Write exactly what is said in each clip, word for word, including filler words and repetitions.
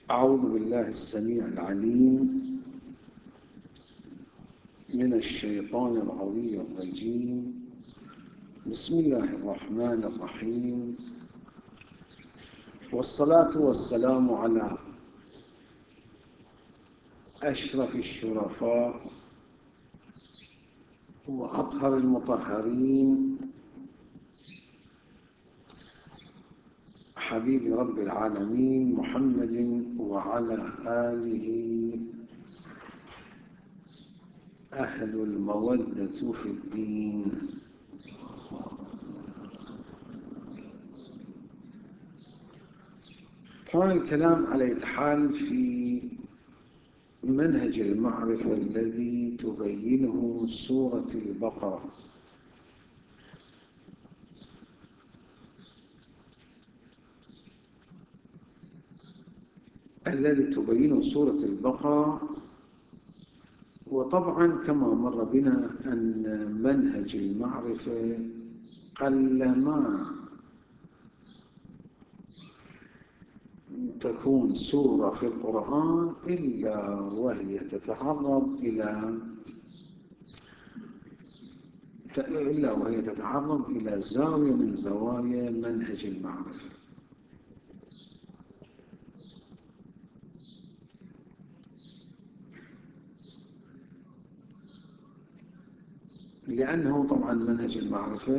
أعوذ بالله السميع العليم من الشيطان الغوي الرجيم. بسم الله الرحمن الرحيم، والصلاة والسلام على أشرف الشرفاء وأطهر المطهرين، حبيب رب العالمين محمد وعلى آله أهل المودة في الدين. كان الكلام على إتحال في منهج المعرفة الذي تبينه سورة البقرة، الذي تبينه سورة البقرة. وطبعا كما مر بنا أن منهج المعرفة قلما تكون سورة في القرآن إلا وهي تتعرض إلى إلا وهي تتعرض إلى زاوية من زوايا منهج المعرفة. لأنه طبعا منهج المعرفة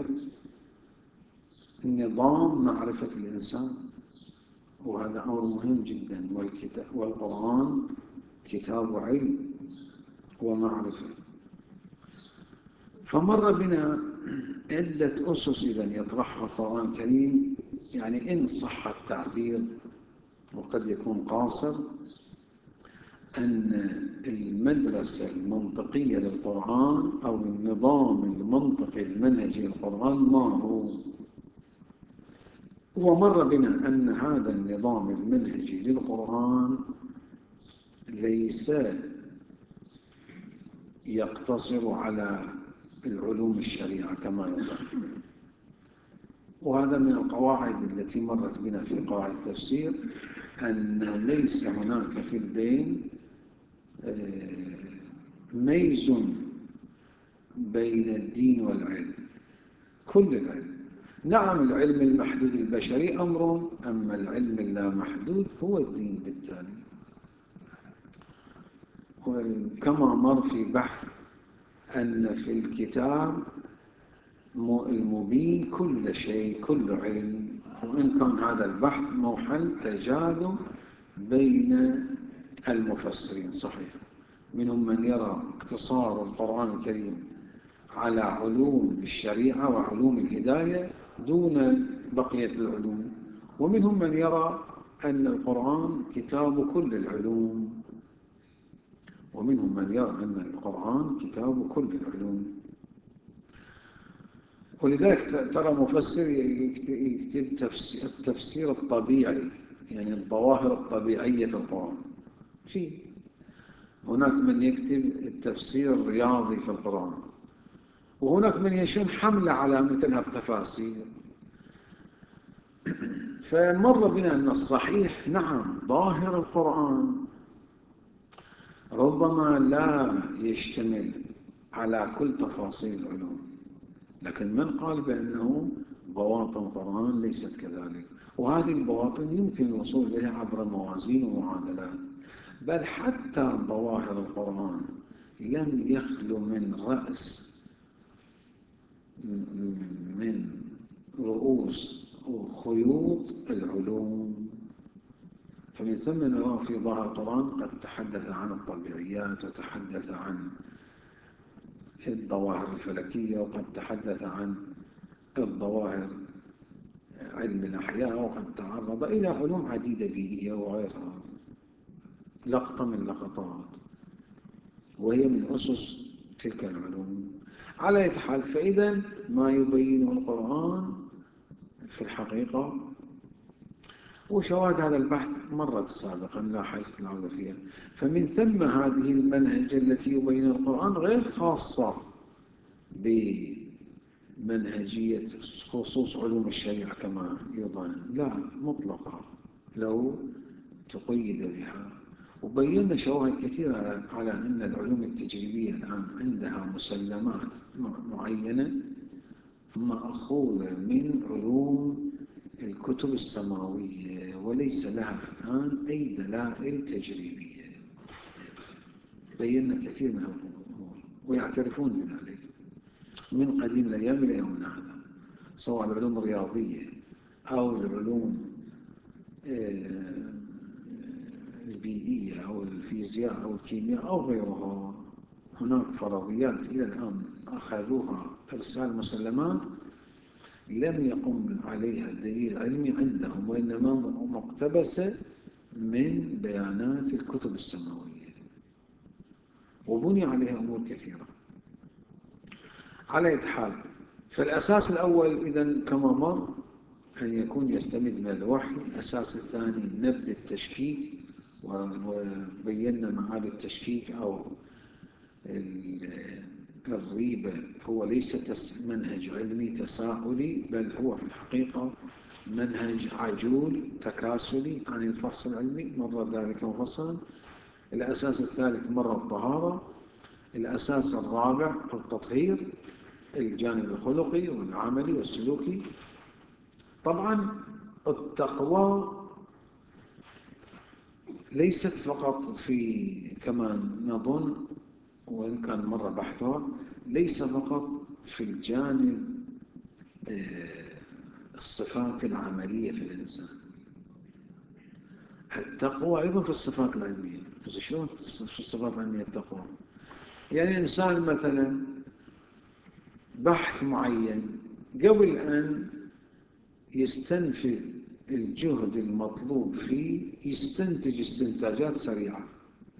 نظام معرفة الإنسان، وهذا أمر مهم جدا. والكتاب والقرآن كتاب علم ومعرفة. فمر بنا عدة أسس إذا يطرحها القرآن الكريم، يعني إن صح التعبير وقد يكون قاصر، أن المدرسة المنطقية للقرآن أو النظام المنطقي المنهجي للقرآن ما هو. ومر بنا أن هذا النظام المنهجي للقرآن ليس يقتصر على العلوم الشريعة كما يقال، وهذا من القواعد التي مرت بنا في قواعد التفسير، أن ليس هناك في البين ميز بين الدين والعلم، كل العلم. نعم العلم المحدود البشري أمر، أما العلم اللامحدود هو الدين بالتالي. وكما مر في بحث أن في الكتاب المبين كل شيء كل علم، وإن كان هذا البحث محل تجاذب بين المفسرين. صحيح، منهم من يرى اقتصار القرآن الكريم على علوم الشريعة وعلوم الهداية دون بقية العلوم، ومنهم من يرى أن القرآن كتاب كل العلوم، ومنهم من يرى أن القرآن كتاب كل العلوم. ولذلك ترى مفسر يكتب التفسير الطبيعي، يعني الظواهر الطبيعية في القرآن. في هناك من يكتب التفسير الرياضي في القرآن، وهناك من يشن حملة على مثل هالتفاسير. فمر بنا أن الصحيح نعم ظاهر القرآن ربما لا يشتمل على كل تفاصيل العلوم، لكن من قال بأنه بواطن القرآن ليست كذلك، وهذه البواطن يمكن الوصول إليها عبر موازين ومعادلات. بل حتى ظواهر القرآن لم يخلو من رأس من رؤوس وخيوط العلوم. فمن ثم نرى في ظاهر القرآن قد تحدث عن الطبيعيات، وتحدث عن الظواهر الفلكية، وقد تحدث عن الظواهر علم الأحياء، وقد تعرض إلى علوم عديدة بيئية وغيرها، لقطة من لقطات، وهي من أسس تلك العلوم. على أي حال، فإذا ما يبينه القرآن في الحقيقة، وشواهد هذا البحث مرت سابقا لا حاجة العودة فيها. فمن ثم هذه المنهجة التي يبينها القرآن غير خاصة بمنهجية خصوص علوم الشريعة كما يظن، لا، مطلقة. لو تقيد بها. وبينا شواهد كثيرة على أن العلوم التجريبية الآن عندها مسلمات معينة مأخوذة من علوم الكتب السماوية، وليس لها الآن أي دلائل تجريبية. بينا كثير من الأمور ويعترفون بذلك من قديم الأيام إلى يومنا هذا، سواء العلوم الرياضية أو العلوم البيئية أو الفيزياء أو الكيمياء أو غيرها. هناك فرضيات إلى الآن أخذوها إرسال مسلمات لم يقم عليها دليل علمي عندهم، وإنما مقتبسة من بيانات الكتب السماوية، وبني عليها أمور كثيرة. على أي حال، فالأساس الأول إذن كما مر أن يكون يستمد من الوحي. الأساس الثاني نبذ التشكيك، وبينا معاد التشكيك أو الريبة هو ليس منهج علمي تساؤلي، بل هو في الحقيقة منهج عجول تكاسلي عن الفحص العلمي، مر ذلك مفصلا. الأساس الثالث مر الطهارة. الأساس الرابع التطهير، الجانب الخلقي والعملي والسلوكي. طبعا التقوى ليست فقط في كما نظن، وإن كان مر بحثها، ليس فقط في الجانب الصفات العملية في الإنسان. التقوى أيضا في الصفات العلمية. شلون في الصفات العلمية التقوى؟ يعني إنسان مثلا بحث معين قبل أن يستنفذ الجهد المطلوب فيه يستنتج استنتاجات سريعة،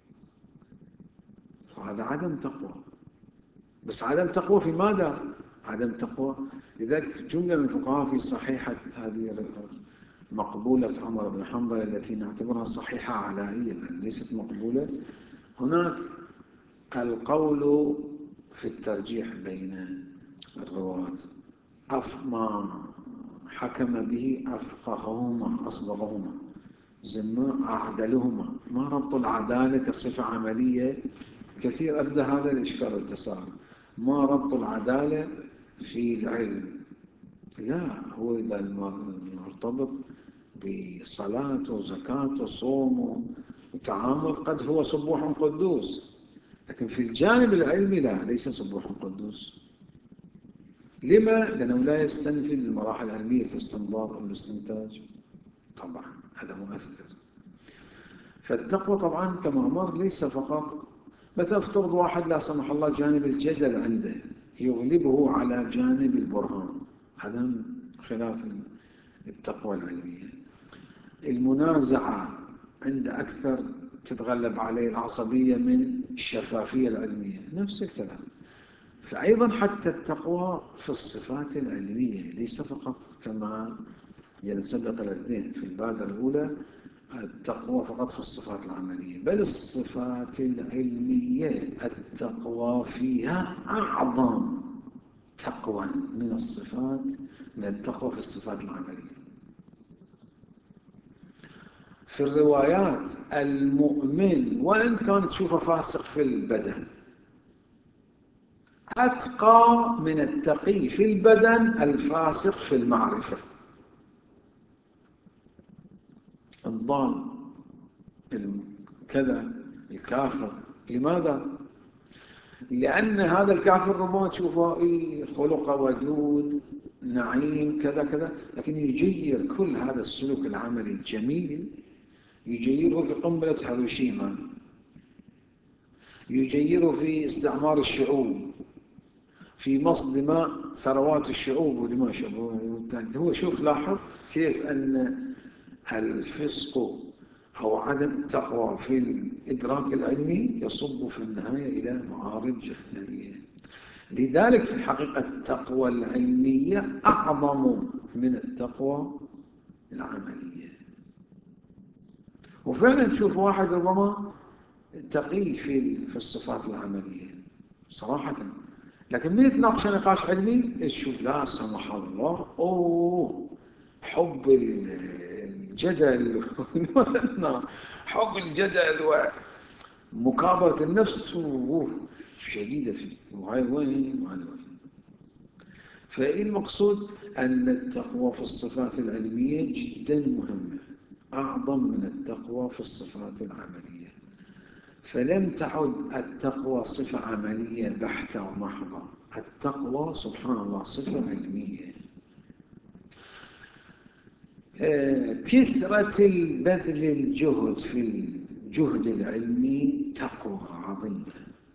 وهذا عدم تقوى. بس عدم تقوى في ماذا؟ عدم تقوى. لذلك جملة من الفقهاء في صحيحة هذه مقبولة عمر بن حنظل التي نعتبرها صحيحة علائية ليست مقبولة. هناك القول في الترجيح بين الرواة، ما حكم به أفقههما أصدقهما، زما أعدلهما. ما ربط العدالة كصفة عملية؟ كثير أبدأ هذا الإشكال والتساؤل. ما ربط العدالة في العلم؟ لا، هو إذا مرتبط بصلاة وزكاة وصوم وتعامل قد هو سبوح قدوس، لكن في الجانب العلمي لا، ليس سبوح قدوس. لما؟ لأنه لا يستنفذ المراحل العلمية في الاستنباط أو الاستنتاج. طبعا هذا مؤثر. فالتقوى طبعا كما مر ليس فقط، مثلا افترض واحد لا سمح الله جانب الجدل عنده يغلبه على جانب البرهان، هذا خلاف التقوى العلمية. المنازعة عند أكثر تتغلب عليه العصبية من الشفافية العلمية، نفس الكلام. فأيضا حتى التقوى في الصفات العلمية ليس فقط كما ينسبق الاثنين في البادرة الأولى التقوى فقط في الصفات العملية، بل الصفات العلمية التقوى فيها أعظم تقوى من الصفات من التقوى في الصفات العملية. في الروايات المؤمن وإن كان تشوفه فاسق في البدن أتقى من التقي في البدن الفاسق في المعرفة. الضال كذا الكافر، لماذا؟ لأن هذا الكافر ربما تشوفه خلقه ودود نعيم كذا كذا، لكن يجير كل هذا السلوك العملي الجميل يجيره في قنبلة هيروشيما، يجيره في استعمار الشعوب، في مص دماء ثروات الشعوب ودماء الشعوب. هو شوف لاحظ كيف أن الفسق أو عدم التقوى في الإدراك العلمي يصب في النهاية إلى معارض جهنمية. لذلك في الحقيقة التقوى العلمية أعظم من التقوى العملية. وفعلا تشوف واحد ربما تقي في في الصفات العملية صراحة، لكن من يتناقش نقاش علمي تشوف لا سمح الله أوه حب جدل حب الجدل ومكابرة النفس شديدة فيه، وهاي وين وهذا وين. فالمقصود أن التقوى في الصفات العلمية جدا مهمة، أعظم من التقوى في الصفات العملية. فلم تعد التقوى صفة عملية بحتة ومحضة، التقوى سبحان الله صفة علمية. كثرة البذل الجهد في الجهد العلمي تقوى عظيمة.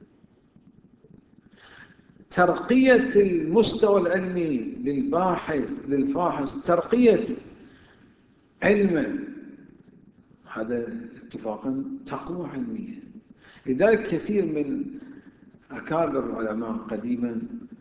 ترقية المستوى العلمي للباحث للفاحص، ترقية علمه، هذا اتفاقا تقوى علمية. لذلك كثير من أكابر العلماء قديما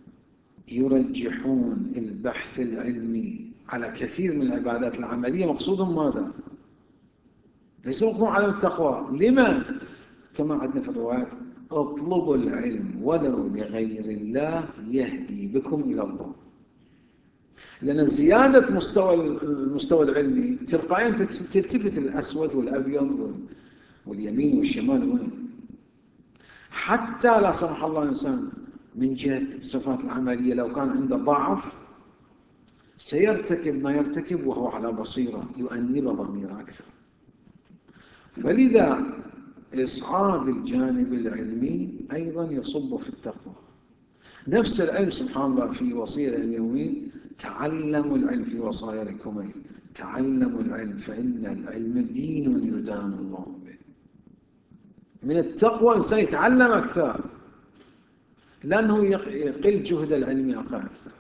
يرجحون البحث العلمي على كثير من العبادات العملية. مقصودهم ماذا؟ ليس مقصودهم عدم التقوى. لما؟ كما عندنا في الروايات: اطلبوا العلم ولو لغير الله يهدي بكم إلى الله. لأن زيادة مستوى المستوى العلمي تلقائيا تلتفت الأسود والأبيض واليمين والشمال وين. حتى لا سمح الله إنسان من جهة الصفات العملية لو كان عنده ضعف سيرتكب ما يرتكب وهو على بصيرة، يؤنب ضميره أكثر. فلذا إصعاد الجانب العلمي أيضا يصب في التقوى. نفس العلم سبحان الله في وصية اليومين: تعلموا العلم في وصايا الكميل، تعلموا العلم فإن العلم دين يدان الله به. من التقوى إنسان يتعلم أكثر، لأنه يقل جهد العلم أقل أكثر.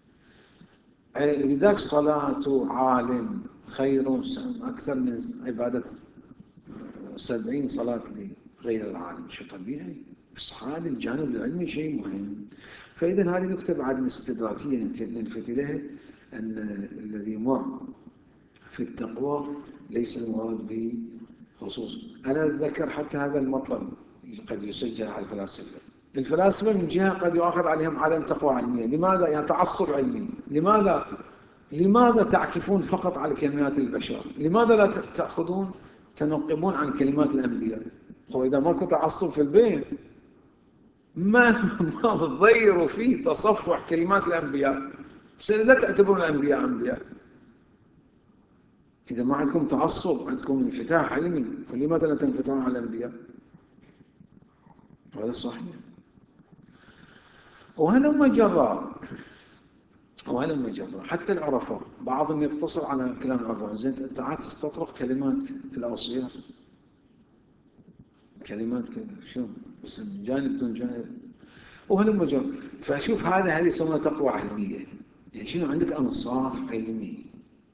لذلك صلاة عالم خير أكثر من عبادة سبعين صلاة لغير العالم. شو طبيعي؟ إصعاد الجانب العلمي شيء مهم. فإذا هذه نكتة بعد الاستدراكية نلفت إليها، أن الذي مر في التقوى ليس المراد به خصوصا. أنا أتذكر حتى هذا المطلب قد يسجل على الفلاسفة. الفلاسفة من جهة قد يؤخذ عليهم عدم تقوى علمية. لماذا؟ يعني تعصب علمي. لماذا؟ لماذا تعكفون فقط على كلمات البشر؟ لماذا لا تأخذون تنقبون عن كلمات الأنبياء؟ هو إذا ماكو تعصب في البيت ما ما تضيروا فيه تصفح كلمات الأنبياء، لا تعتبرون الأنبياء أنبياء. إذا ما عندكم تعصب، عندكم انفتاح علمي، فلماذا لا تنفتحون على الأنبياء؟ هذا صحيح. وهلما جرى وهلما جرى حتى العرفاء بعضهم يقتصر على كلام العرفاء. زين أنت عاد تستطرق كلمات الأوصياء، كلمات كذا شو بس جانب دون جانب. وهلما جرى. فشوف هذا هذه يسمونها تقوى علمية. يعني شنو عندك؟ أنصاف علمي،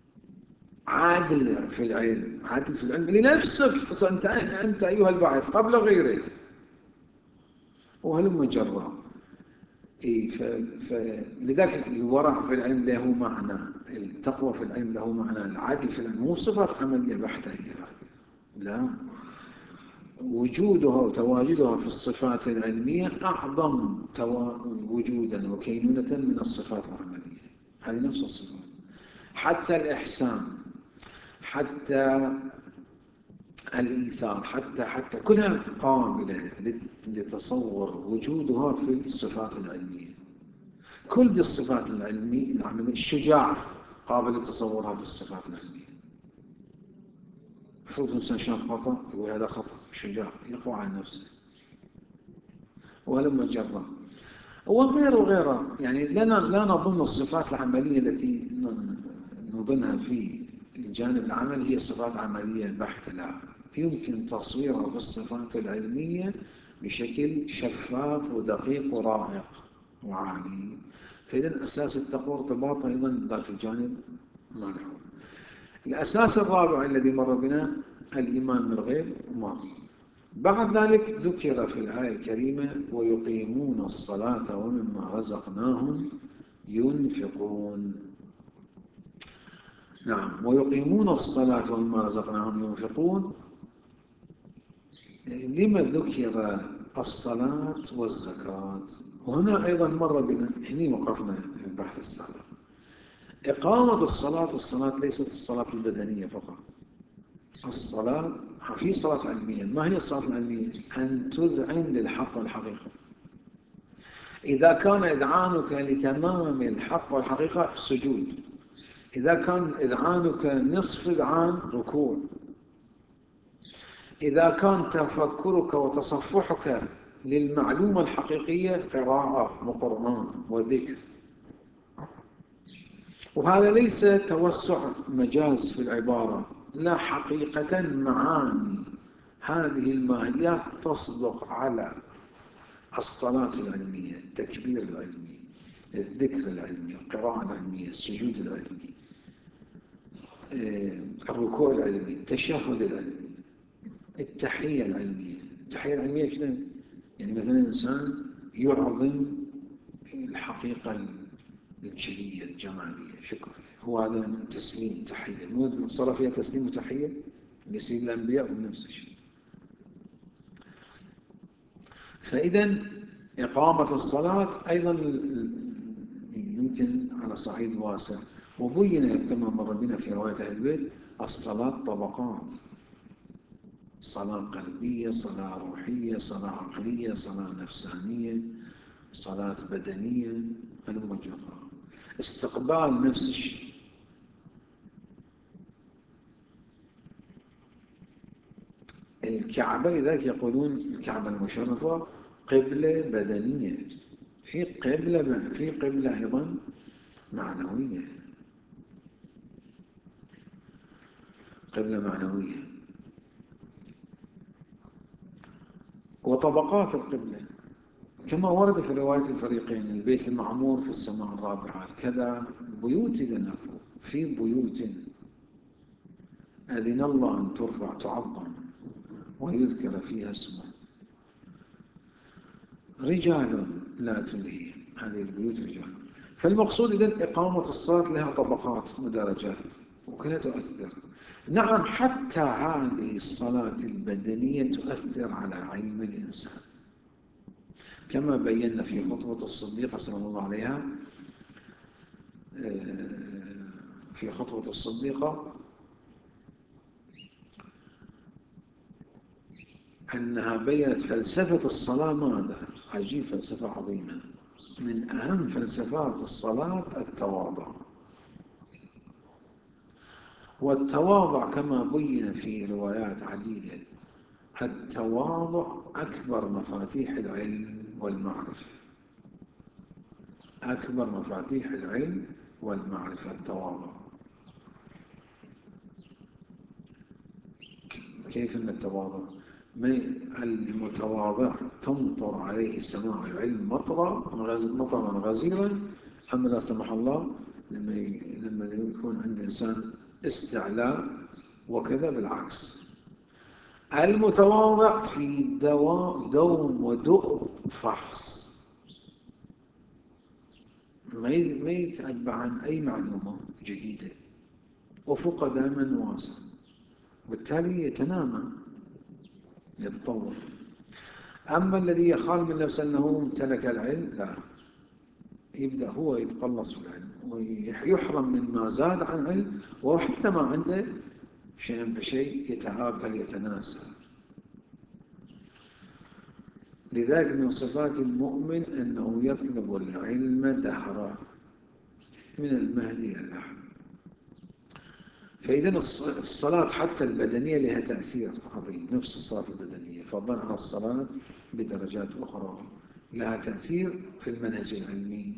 عادل في العلم، عادل في العلم لنفسك. أنت أنت أيها الباحث قبل غيرك. وهلما جرى. إيه فلذلك الورع في العلم له معنى، التقوى في العلم له معنى، العدل في العلم مو صفات عملية بحتة هي، لا، وجودها وتواجدها في الصفات العلمية أعظم وجودا وكينونة من الصفات العملية. هذه نفس الصفات. حتى الإحسان، حتى الإيثار، حتى حتى كلها قابلة لتصور وجودها في الصفات العلمية. كل دي الصفات العلمية العملية. الشجاعة قابل لتصورها في الصفات العلمية. مفروض إنسان شاف خطأ يقول هذا خطأ، شجاع يقوى على نفسه. ولما جرى وغيره وغيره. يعني لا لا نظن الصفات العملية التي نظنها في الجانب العملي هي صفات عملية بحتة، لا، يمكن تصويرها في الصفات العلمية بشكل شفاف ودقيق ورائق وعالي. فإذا أساس التقوى ارتباطه أيضا ذاك الجانب ملحوظ. الأساس الرابع الذي مر بنا الإيمان بالغيب مر. بعد ذلك ذكر في الآية الكريمة: ويقيمون الصلاة ومما رزقناهم ينفقون. نعم، ويقيمون الصلاة ومما رزقناهم ينفقون. لما ذكر الصلاة والزكاة؟ وهنا أيضا مر بنا، هنا وقفنا في البحث السابق. إقامة الصلاة، الصلاة ليست الصلاة البدنية فقط، الصلاة في صلاة علمية. ما هي الصلاة العلمية؟ أن تذعن للحق والحقيقة. إذا كان إذعانك لتمام الحق والحقيقة سجود، إذا كان إذعانك نصف إذعان ركوع، إذا كان تفكرك وتصفحك للمعلومة الحقيقية قراءة وقرآن وذكر. وهذا ليس توسع مجاز في العبارة، لا، حقيقة معاني هذه الماهيات تصدق على الصلاة العلمية، التكبير العلمي، الذكر العلمي، القراءة العلمية، السجود العلمي، الركوع العلمي، التشهد العلمي، التحية العلمية. التحية العلمية كده يعني مثلا إنسان يعظم الحقيقة الجلية الجمالية، شكر، هو هذا تسليم تحية. مو الصلاة فيها تسليم وتحية لسيد الأنبياء ونفس الشيء. فإذا إقامة الصلاة أيضا يمكن على صعيد واسع، وبين كما مر بنا في رواية أهل البيت الصلاة طبقات: صلاة قلبية، صلاة روحية، صلاة عقلية، صلاة نفسانية، صلاة بدنية، هلم جرا. استقبال نفس الشيء. الكعبة لذلك يقولون الكعبة المشرفة قبلة بدنية، في قبلة في قبلة أيضا معنوية، قبلة معنوية. وطبقات القبلة كما ورد في رواية الفريقين: البيت المعمور في السماء الرابعة، كذا بيوت إذا نفوا في بيوت أذن الله أن ترفع تعظم ويذكر فيها اسمه رجال لا تلهي هذه البيوت رجال. فالمقصود إذن إقامة الصلاة لها طبقات ودرجات وكلها تؤثر. نعم، حتى هذه الصلاة البدنية تؤثر على علم الإنسان، كما بينا في خطبة الصديقة صلى الله عليها في خطبة الصديقة أنها بيّنت فلسفة الصلاة. ماذا؟ عجيب، فلسفة عظيمة. من أهم فلسفات الصلاة التواضع. والتواضع كما بين في روايات عديدة، التواضع أكبر مفاتيح العلم والمعرفة. أكبر مفاتيح العلم والمعرفة التواضع. كيف أن التواضع؟ المتواضع تمطر عليه سماع العلم مطرا مطرا غزيرا، أما لا سمح الله لما لما يكون عند الإنسان استعلاء وكذا بالعكس. المتواضع في دوم ودؤب فحص، ما يتأبع عن أي معلومة جديدة، وفق دائما واسع، وبالتالي يتنامى يتطور. أما الذي يخال من نفسه أنه امتلك العلم، لا، يبدأ هو يتقلص في العلم ويحرم من ما زاد عن علم، وحتى ما عنده شيء بشيء يتهاكل يتناسى. لذلك من صفات المؤمن أنه يطلب العلم دهرا من المهدي إلى اللحد. فإذا الصلاة حتى البدنية لها تأثير عظيم، نفس الصلاة البدنية فضلا عن الصلاة بدرجات أخرى لها تأثير في المنهج العلمي.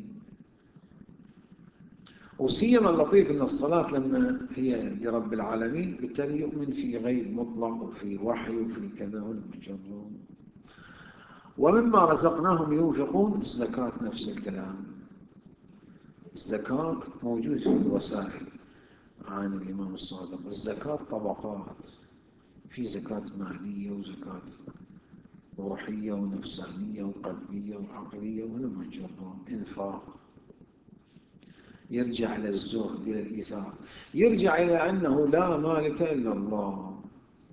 وسيما اللطيف أن الصلاة لما هي لرب العالمين بالتالي يؤمن في غيب مطلق وفي وحي وفي كذا والمجرد. ومما رزقناهم ينفقون، الزكاة نفس الكلام. الزكاة موجود في الوسائل عن الإمام الصادق. الزكاة طبقات، في زكاة مالية وزكاة روحية ونفسانية وقلبية وعقلية ولما جرى إنفاق، يرجع إلى الزهد، إلى الإيثار، يرجع إلى أنه لا مالك إلا الله،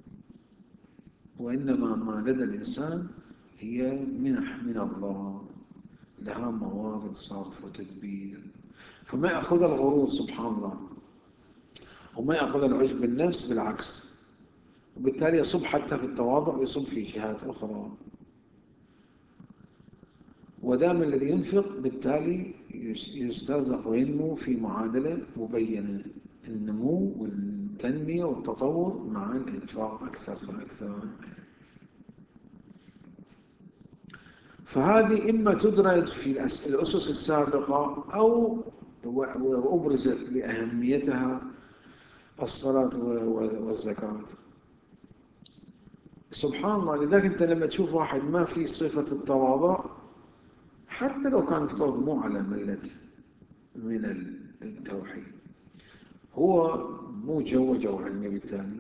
وإنما ما لدى الإنسان هي منح من الله لها موارد صرف وتدبير. فما يأخذ الغرور سبحان الله، وما يأخذ العجب بالنفس، بالعكس وبالتالي يصب حتى في التواضع ويصب في جهات أخرى. ودام الذي ينفق بالتالي يسترزق وينمو في معادلة مبينة، النمو والتنمية والتطور مع الإنفاق أكثر فأكثر. فهذه إما تدرج في الأسس السابقة أو وأبرزت لأهميتها الصلاة والزكاة. سبحان الله، لذلك أنت لما تشوف واحد ما في صفة التواضع، حتى لو كان افترض مو على ملة من التوحيد، هو مو جو جو علمي بالتالي.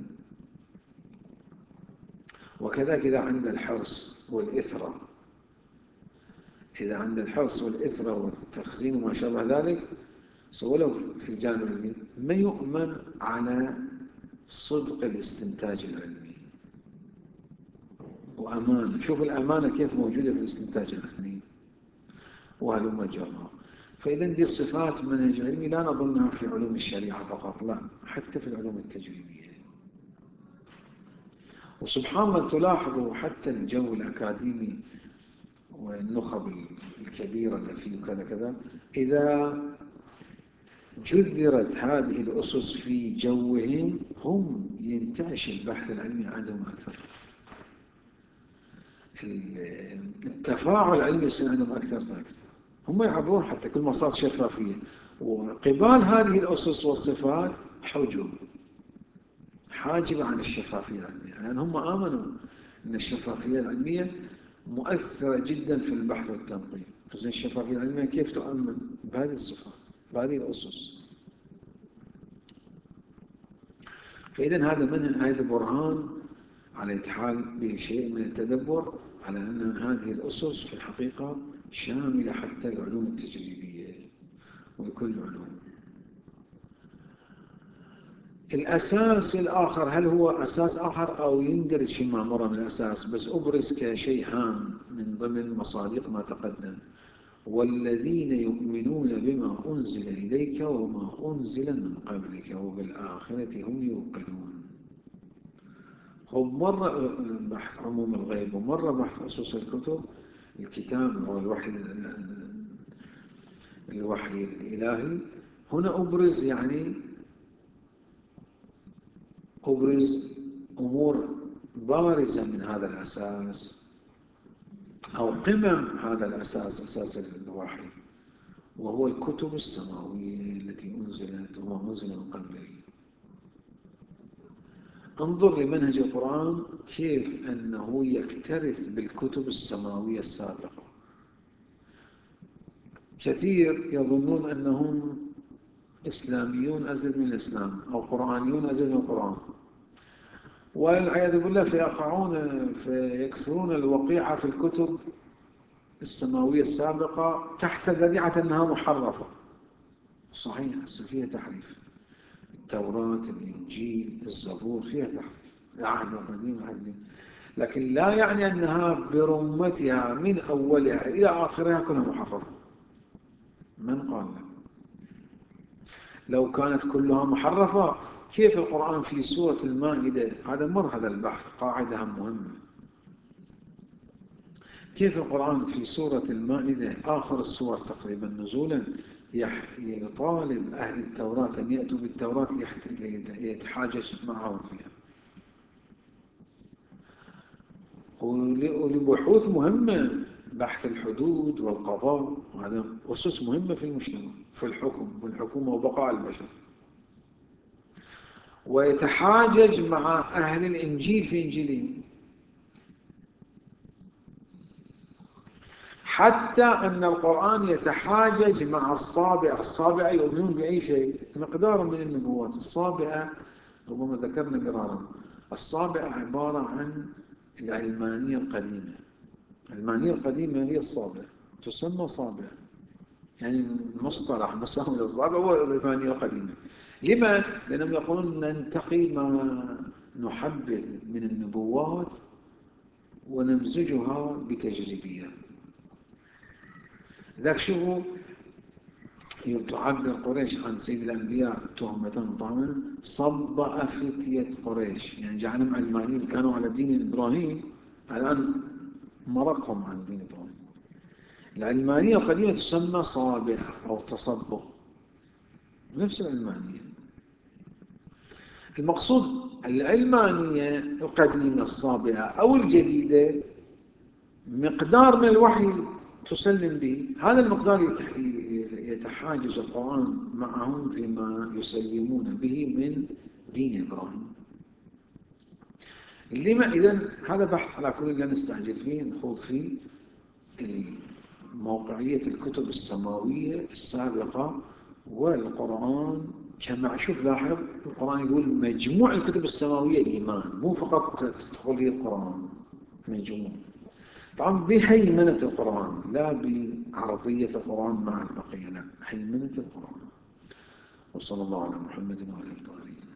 وكذلك إذا عند الحرص والإثرة، إذا عند الحرص والإثرة والتخزين وما شابه ذلك، ولو في الجانب العلمي ما يؤمن على صدق الاستنتاج العلمي وأمانة. شوف الأمانة كيف موجودة في الاستنتاج العلمي وهلم جرا. فإذا دي الصفات منهج علمي لا نظنها في علوم الشريعة فقط، لا، حتى في العلوم التجريبية. وسبحان الله تلاحظوا حتى الجو الأكاديمي والنخب الكبيرة اللي فيه وكذا كذا، إذا جذرت هذه الأسس في جوهم هم ينتعش البحث العلمي عندهم أكثر، التفاعل العلمي يصير عندهم أكثر فأكثر، هم يعبرون حتى كل ما صارت شفافية. وقبال هذه الأسس والصفات حجب، حاجبة عن الشفافية العلمية، لأن يعني هم آمنوا أن الشفافية العلمية مؤثرة جدا في البحث والتنقيب. زين الشفافية العلمية كيف تؤمن؟ بهذه الصفات، بهذه الأسس. فإذا هذا من هذا برهان على اتحال بشيء من التدبر على أن هذه الأسس في الحقيقة شاملة حتى العلوم التجريبية وكل العلوم. الأساس الآخر، هل هو أساس آخر أو يندرج فيما مر من الأساس، بس أبرز كشيء هام من ضمن مصادق ما تقدم: والذين يؤمنون بما أنزل إليك وما أنزل من قبلك وبالآخرة هم يوقنون. هو مرة بحث عموم الغيب ومرة بحث أسس الكتب، الكتاب هو الوحي الوحي الإلهي. هنا أبرز يعني أبرز أمور بارزة من هذا الأساس أو قمم هذا الأساس، أساس الوحي، وهو الكتب السماوية التي أنزلت وما أنزل من قبله. انظر لمنهج القرآن كيف أنه يكترث بالكتب السماوية السابقة. كثير يظنون أنهم إسلاميون أزيد من الإسلام أو قرآنيون أزيد من القرآن، والعياذ بالله فيقعون فيكسرون الوقيعة في الكتب السماوية السابقة تحت ذريعة أنها محرفة. صحيح فيها تحريف، التوراة، الإنجيل، الزبور فيها تحريف، العهد القديم العهد، لكن لا يعني أنها برمتها من أولها إلى آخرها كلها محرفة. من قال لك؟ لو كانت كلها محرفة كيف القرآن في سورة المائدة، هذا مر هذا البحث قاعدة مهمة، كيف القرآن في سورة المائدة آخر السور تقريبا نزولا يطالب أهل التوراة أن يأتوا بالتوراة ليتحاجج معهم فيها، ولبحوث مهمة، بحث الحدود والقضاء، وهذا أسس مهمة في المجتمع، في الحكم والحكومة وبقاء البشر. ويتحاجج مع أهل الإنجيل في إنجيلهم، حتى أن القرآن يتحاجج مع الصابعة. الصابعة يؤمنون بأي شيء مقدار من النبوات. الصابعة ربما ذكرنا مرارا، الصابعة عبارة عن العلمانية القديمة. العلمانية القديمة هي الصابعة، تسمى صابعة، يعني مصطلح مسمى للصابعة هو العلمانية القديمة. لما؟ لأنهم يقولون ننتقي ما نحبذ من النبوات ونمزجها بتجريبيات. ذاك شوفوا تعبر قريش عن سيد الأنبياء تهمة طعما صبأ فتية قريش، يعني جعلهم علمانيين كانوا على دين إبراهيم، الآن مرقهم عن دين إبراهيم. العلمانية القديمة تسمى صابئة أو تصبؤ، نفس العلمانية. المقصود العلمانية القديمة الصابئة أو الجديدة مقدار من الوحي تسلم به، هذا المقدار يتحاجج القرآن معهم فيما يسلمون به من دين إبراهيم. لما إذن هذا بحث على كل لا نستعجل فيه، نخوض فيه موقعية الكتب السماوية السابقة والقرآن. كما شوف لاحظ القرآن يقول مجموع الكتب السماوية إيمان، مو فقط تدخل القرآن، مجموع. طبعا بهيمنة القرآن لا بعرضية القرآن مع البقية، لا، هيمنة القرآن. وصلى الله على محمد وعلى آله الطاهرين.